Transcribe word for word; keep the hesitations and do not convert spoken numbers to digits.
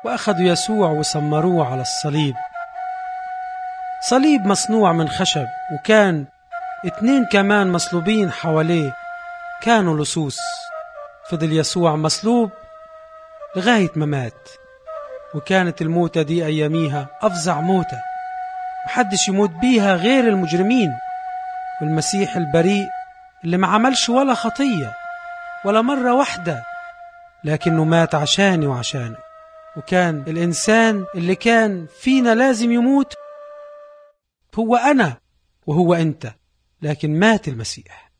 وأخذوا يسوع وسمروه على الصليب. صليب مصنوع من خشب، وكان اتنين كمان مصلوبين حواليه كانوا لصوص. فضل يسوع مصلوب لغاية ما مات، وكانت الموتة دي أياميها أفظع موتة محدش يموت بيها غير المجرمين. والمسيح البريء اللي ما عملش ولا خطية ولا مرة واحدة، لكنه مات عشاني وعشانك. وكان الإنسان اللي كان فينا لازم يموت هو أنا وهو أنت، لكن مات المسيح.